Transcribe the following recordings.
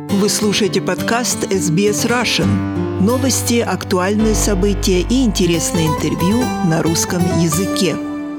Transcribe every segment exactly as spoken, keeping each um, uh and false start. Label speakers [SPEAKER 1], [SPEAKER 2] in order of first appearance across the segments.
[SPEAKER 1] Вы слушаете подкаст эс би эс Russian. Новости, актуальные события и интересные интервью на русском языке.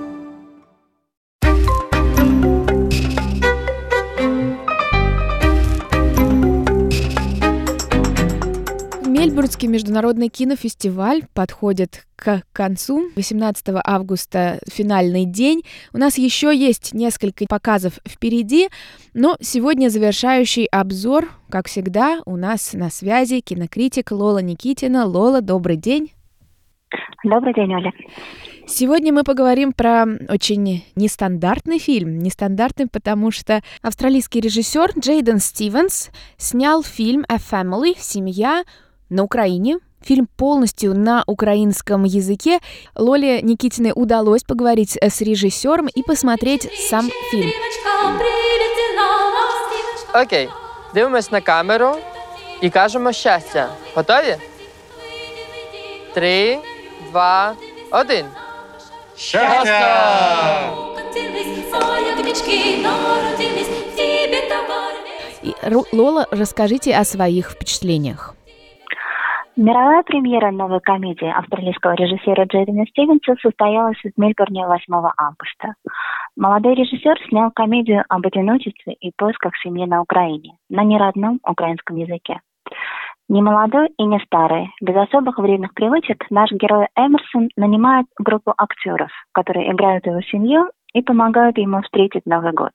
[SPEAKER 2] Мельбурнский международный кинофестиваль подходит к концу. восемнадцатого августа финальный день. У нас еще есть несколько показов впереди, но сегодня завершающий обзор, как всегда, у нас на связи кинокритик Лола Никитина. Лола, добрый день.
[SPEAKER 3] Добрый день, Оля.
[SPEAKER 2] Сегодня мы поговорим про очень нестандартный фильм. Нестандартный, потому что австралийский режиссер Джейден Стивенс снял фильм «A Family» «Семья» на Украине. Фильм полностью на украинском языке. Лоле Никитиной удалось поговорить с режиссером и посмотреть сам фильм.
[SPEAKER 4] Окей, okay. Дивимось на камеру і кажемо щастя. Готові? Три, два, один. Щастя!
[SPEAKER 2] И, Лола, расскажите о своих впечатлениях.
[SPEAKER 3] Мировая премьера новой комедии австралийского режиссера Джейдена Стивенса состоялась в Мельбурне восьмого августа. Молодой режиссер снял комедию об одиночестве и поисках семьи на Украине, на неродном украинском языке. Не молодой и не старый, без особых вредных привычек, наш герой Эмерсон нанимает группу актеров, которые играют его семью и помогают ему встретить Новый год.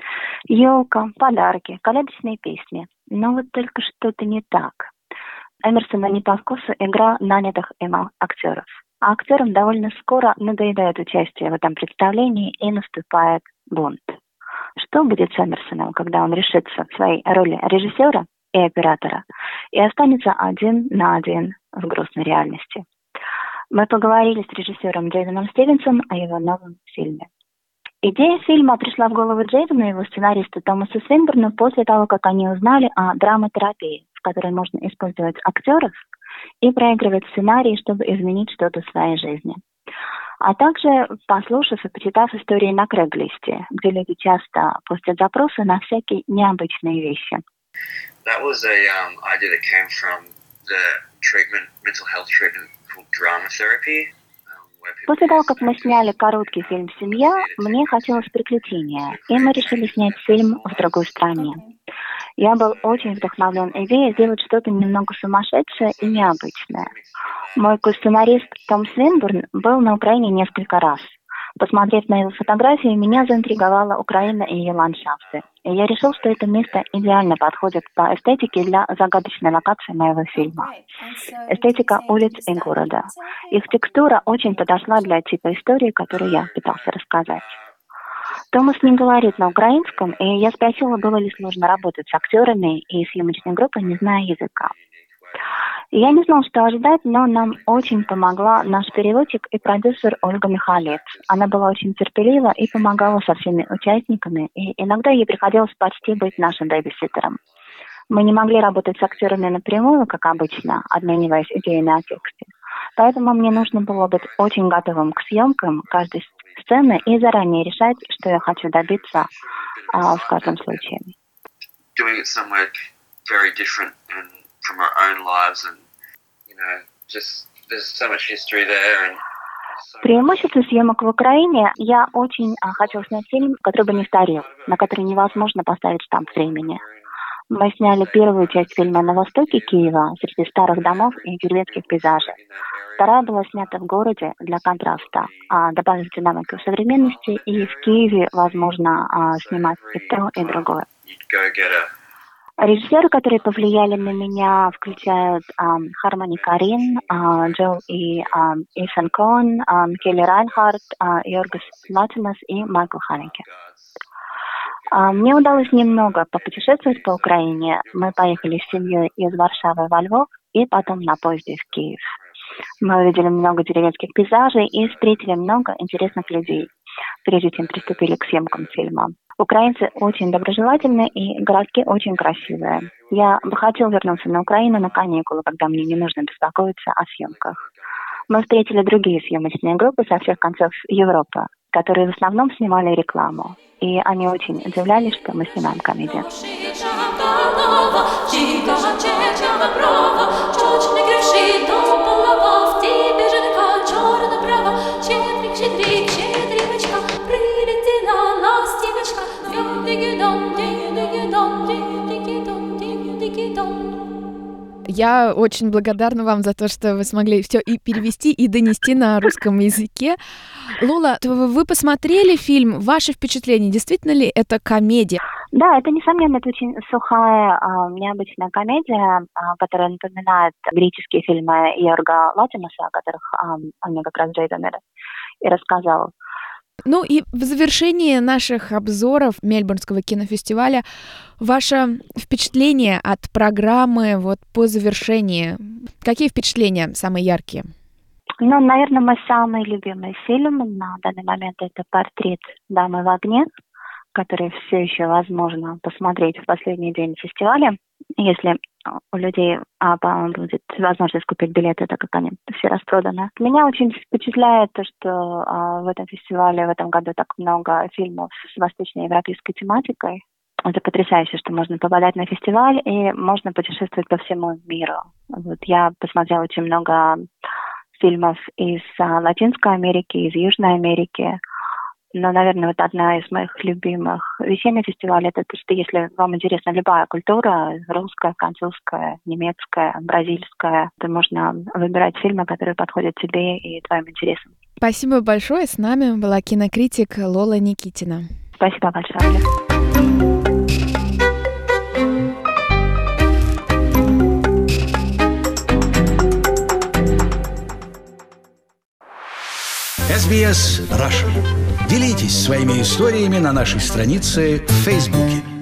[SPEAKER 3] Елка, подарки, колядочные песни. Но вот только что-то не так. Эмерсона не по вкусу игра нанятых им актеров. А актерам довольно скоро надоедает участие в этом представлении и наступает бунт. Что будет с Эмерсоном, когда он решится в своей роли режиссера и оператора и останется один на один в грустной реальности? Мы поговорили с режиссером Джейденом Стивенсом о его новом фильме. Идея фильма пришла в голову Джейдену и его сценаристу Томасу Свинбурну после того, как они узнали о драматерапии, в которой можно использовать актеров и проигрывать сценарий, чтобы изменить что-то в своей жизни. А также послушав и почитав истории на Крэглисте, где люди часто постят запросы на всякие необычные вещи.
[SPEAKER 5] That was a um, idea that came from the treatment, mental health treatment called drama therapy.
[SPEAKER 3] После того, как мы сняли короткий фильм «Семья», мне хотелось приключения, и мы решили снять фильм в другой стране. Я был очень вдохновлен идеей сделать что-то немного сумасшедшее и необычное. Мой сценарист Том Свинбурн был на Украине несколько раз. Посмотрев на его фотографии, меня заинтриговала Украина и ее ландшафты. И я решил, что это место идеально подходит по эстетике для загадочной локации моего фильма. Эстетика улиц и города. Их текстура очень подошла для типа истории, которую я пытался рассказать. Томас не говорит на украинском, и я спросила, было ли сложно работать с актерами и съемочной группой, не зная языка. Я не знал, что ожидать, но нам очень помогла наш переводчик и продюсер Ольга Михалец. Она была очень терпелива и помогала со всеми участниками, и иногда ей приходилось почти быть нашим бэбиситером. Мы не могли работать с актерами напрямую, как обычно, обмениваясь идеями о тексте. Поэтому мне нужно было быть очень готовым к съемкам каждой сцены и заранее решать, что я хочу добиться а, в каждом случае.
[SPEAKER 5] From our own lives, and you know, just there's so much history there. And so...
[SPEAKER 3] Преимущество съемок в Украине. Я очень а, хотел снять фильм, который бы не старел, на который невозможно поставить штамп времени. Мы сняли первую часть фильма на востоке Киева, среди старых домов и деревенских пейзажей. Вторая была снята в городе для контраста, а добавив динамику современности, и в Киеве возможно а, снимать и то, и другое. Режиссеры, которые повлияли на меня, включают um, Хармони Корин, uh, Джо и um, Итан Коэн, um, Келли Райнхард, uh, Йоргос Латимас и Майкл Ханеке. Uh, мне удалось немного попутешествовать по Украине. Мы поехали с семьей из Варшавы во Львов и потом на поезде в Киев. Мы увидели много деревенских пейзажей и встретили много интересных людей, прежде чем приступили к съемкам фильма. Украинцы очень доброжелательны и городки очень красивые. Я бы хотел вернуться на Украину на каникулы, когда мне не нужно беспокоиться о съемках. Мы встретили другие съемочные группы со всех концов Европы, которые в основном снимали рекламу. И они очень удивлялись, что мы снимаем комедию.
[SPEAKER 2] Я очень благодарна вам за то, что вы смогли все и перевести, и донести на русском языке. Лола, вы посмотрели фильм? Ваши впечатления? Действительно ли это комедия?
[SPEAKER 3] Да, это, несомненно, это очень сухая, необычная комедия, которая напоминает греческие фильмы Йорга Латимоса, о которых он мне как раз Джейден и рассказал.
[SPEAKER 2] Ну и в завершении наших обзоров Мельбурнского кинофестиваля ваше впечатление от программы вот по завершении. Какие впечатления самые яркие?
[SPEAKER 3] Ну, наверное, мой самый любимый фильм на данный момент — это «Портрет дамы в огне», который все еще возможно посмотреть в последний день фестиваля, если у людей а, будет возможность купить билеты, так как они все распроданы. Меня очень впечатляет то, что а, в этом фестивале в этом году так много фильмов с восточноевропейской тематикой. Это потрясающе, что можно попадать на фестиваль и можно путешествовать по всему миру. Вот я посмотрела очень много фильмов из а, Латинской Америки, из Южной Америки. Но, наверное, вот одна из моих любимых вещей на фестивале — это то, что если вам интересна любая культура, русская, французская, немецкая, бразильская, то можно выбирать фильмы, которые подходят тебе и твоим интересам.
[SPEAKER 2] Спасибо большое. С нами была кинокритик Лола Никитина.
[SPEAKER 3] Спасибо большое.
[SPEAKER 6] эс би эс Russian. Делитесь своими историями на нашей странице в Фейсбуке.